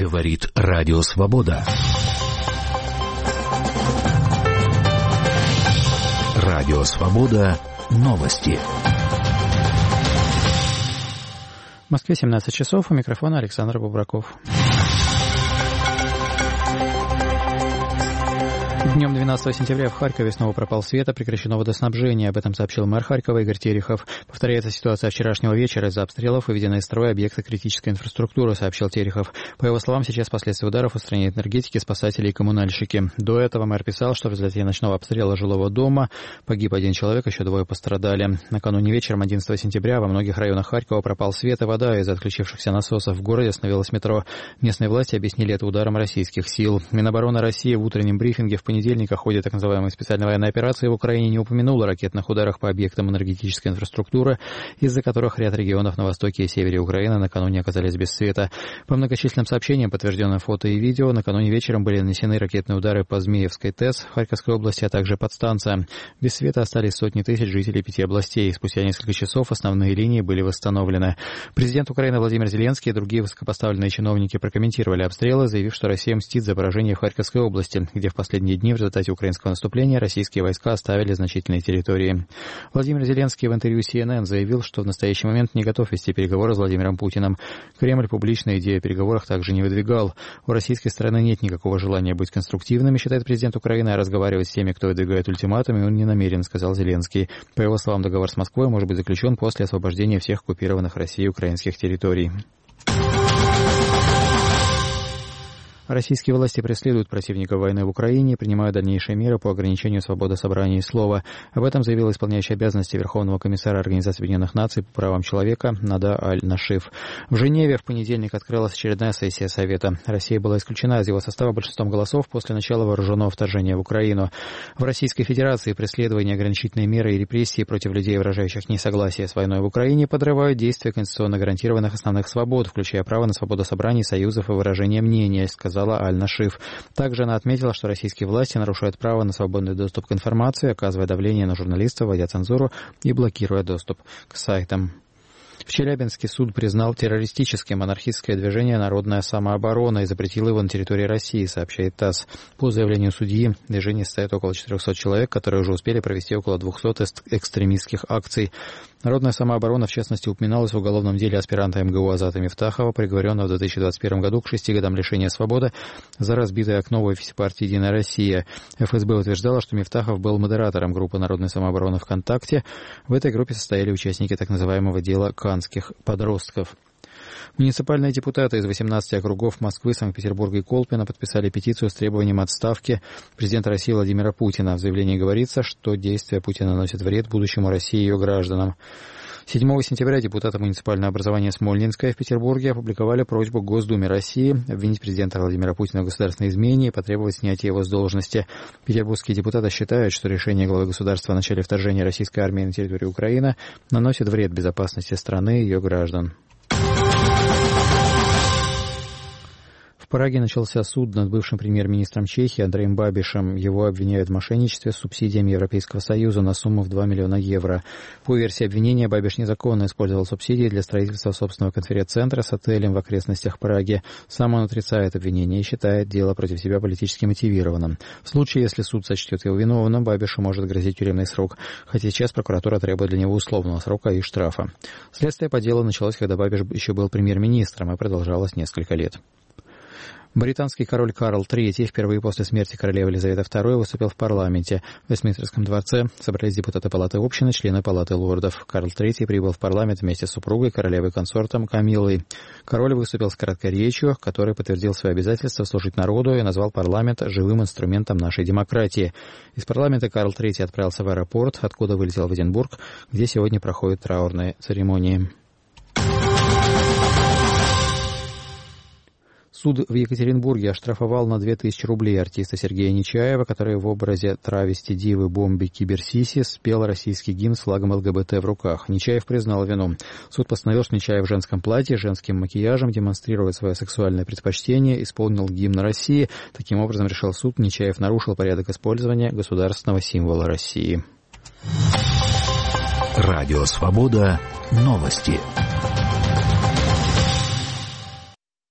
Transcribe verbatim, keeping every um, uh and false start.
Говорит Радио Свобода. Радио Свобода. Новости. В Москве семнадцать часов. У микрофона Александр Бубраков. Днем двенадцатого сентября в Харькове снова пропал свет, а прекращено водоснабжение. Об этом сообщил мэр Харькова Игорь Терехов. Повторяется ситуация вчерашнего вечера. Из-за обстрелов выведены из строя объекты критической инфраструктуры, сообщил Терехов. По его словам, сейчас последствия ударов устраняют энергетики, спасатели и коммунальщики. До этого мэр писал, что в результате ночного обстрела жилого дома погиб один человек, еще двое пострадали. Накануне вечером одиннадцатого сентября во многих районах Харькова пропал свет и вода. Из-за отключившихся насосов в городе остановилось метро. Местные власти объяснили это ударом российских сил. Минобороны России в утреннем брифинге в понедельник о ходе так называемой специальной военной операции в Украине не упомянул о ракетных ударах по объектам энергетической инфраструктуры, из-за которых ряд регионов на востоке и севере Украины накануне оказались без света. По многочисленным сообщениям, подтвержденным фото и видео, накануне вечером были нанесены ракетные удары по Змеевской ТЭС в Харьковской области, а также подстанция. Без света остались сотни тысяч жителей пяти областей. Спустя несколько часов основные линии были восстановлены. Президент Украины Владимир Зеленский и другие высокопоставленные чиновники прокомментировали обстрелы, заявив, что Россия мстит за поражение в Харьковской области, где в последние дни в результате украинского наступления российские войска оставили значительные территории. Владимир Зеленский в интервью си эн эн заявил, что в настоящий момент не готов вести переговоры с Владимиром Путиным. Кремль публично идею о переговорах также не выдвигал. У российской стороны нет никакого желания быть конструктивными, считает президент Украины, а разговаривать с теми, кто выдвигает ультиматумы, он не намерен, сказал Зеленский. По его словам, договор с Москвой может быть заключен после освобождения всех оккупированных Россией украинских территорий. Российские власти преследуют противников войны в Украине и принимают дальнейшие меры по ограничению свободы собрания и слова. Об этом заявил исполняющий обязанности Верховного комиссара Организации Объединенных Наций по правам человека Нада Аль-Нашиф. В Женеве в понедельник открылась очередная сессия Совета. Россия была исключена из его состава большинством голосов после начала вооруженного вторжения в Украину. В Российской Федерации преследование, ограничительные меры и репрессии против людей, выражающих несогласие с войной в Украине, подрывают действия конституционно гарантированных основных свобод, включая право на свободу собраний, союзов и выражения мнения, сказал Аль-Нашиф. Также она отметила, что российские власти нарушают право на свободный доступ к информации, оказывая давление на журналистов, вводя цензуру и блокируя доступ к сайтам. В Челябинске суд признал террористическим анархистское движение «Народная самооборона» и запретил его на территории России, сообщает ТАСС. По заявлению судьи, в движении состоит около четырехсот человек, которые уже успели провести около двухсот экстремистских акций. Народная самооборона, в частности, упоминалась в уголовном деле аспиранта эм гэ у Азата Мифтахова, приговоренного в две тысячи двадцать первом году к шести годам лишения свободы за разбитое окно в офисе партии «Единая Россия». эф эс бэ утверждала, что Мифтахов был модератором группы «Народной самообороны ВКонтакте». В этой группе состояли участники так называемого дела канских подростков. Муниципальные депутаты из восемнадцати округов Москвы, Санкт-Петербурга и Колпина подписали петицию с требованием отставки президента России Владимира Путина. В заявлении говорится, что действия Путина наносят вред будущему России и ее гражданам. седьмого сентября депутаты муниципального образования Смольнинское в Петербурге опубликовали просьбу Госдуме России обвинить президента Владимира Путина в государственной измене и потребовать снятия его с должности. Петербургские депутаты считают, что решение главы государства о начале вторжения российской армии на территорию Украины наносит вред безопасности страны и ее граждан. В Праге начался суд над бывшим премьер-министром Чехии Андреем Бабишем. Его обвиняют в мошенничестве с субсидиями Европейского Союза на сумму в два миллиона евро. По версии обвинения, Бабиш незаконно использовал субсидии для строительства собственного конференц-центра с отелем в окрестностях Праги. Сам он отрицает обвинение и считает дело против себя политически мотивированным. В случае, если суд сочтет его виновным, Бабишу может грозить тюремный срок, хотя сейчас прокуратура требует для него условного срока и штрафа. Следствие по делу началось, когда Бабиш еще был премьер-министром, и продолжалось несколько лет. Британский король Карл третий впервые после смерти королевы Елизаветы второй выступил в парламенте. В Вестминстерском дворце собрались депутаты Палаты общин, члены Палаты лордов. Карл третий прибыл в парламент вместе с супругой, королевой-консортом Камиллой. Король выступил с короткой речью, который подтвердил свое обязательство служить народу и назвал парламент живым инструментом нашей демократии. Из парламента Карл третий отправился в аэропорт, откуда вылетел в Эдинбург, где сегодня проходят траурные церемонии. Суд в Екатеринбурге оштрафовал на две тысячи рублей артиста Сергея Нечаева, который в образе травести-дивы Бомби Киберсиси спел российский гимн с флагом эл гэ бэ тэ в руках. Нечаев признал вину. Суд постановил, что Нечаев в женском платье, женским макияжем, демонстрируя свое сексуальное предпочтение, исполнил гимн России. Таким образом, решил суд, Нечаев нарушил порядок использования государственного символа России. Радио Свобода. Новости.